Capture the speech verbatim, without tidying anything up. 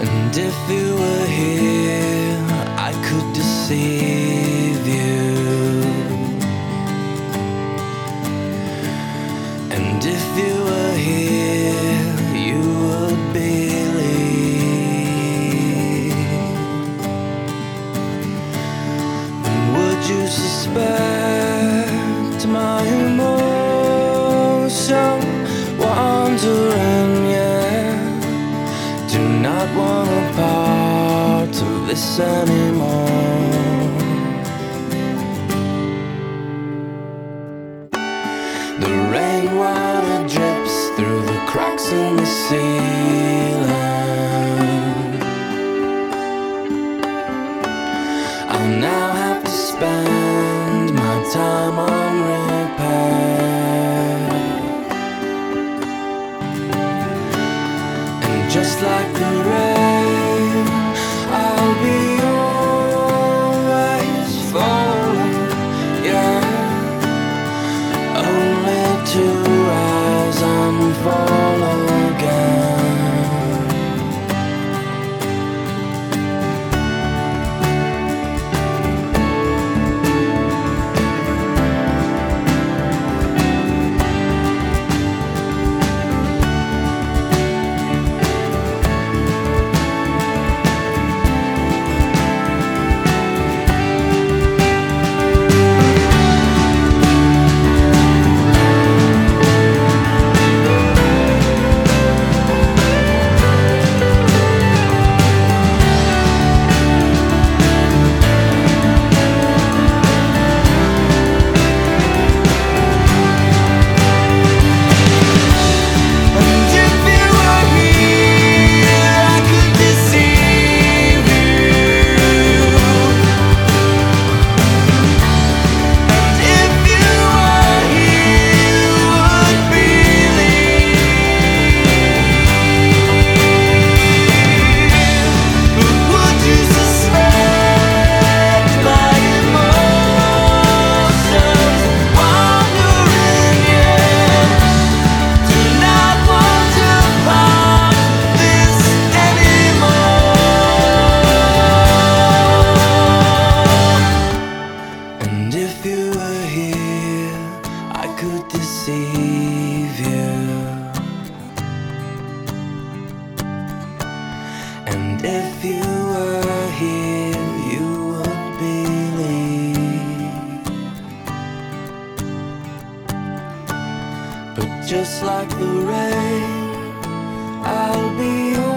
And if you were here, I could deceive you. And if you were here, you would believe. And would you suspect my emotion wandering, yeah? Do not want a part of this anymore. The rainwater drips through the cracks in the ceiling. I'll now have to spend my time on repair. And just like the rain, I'll be always falling, yeah. Only to rise and fall again. Deceive you. And if you were here, you would believe. But just like the rain, I'll be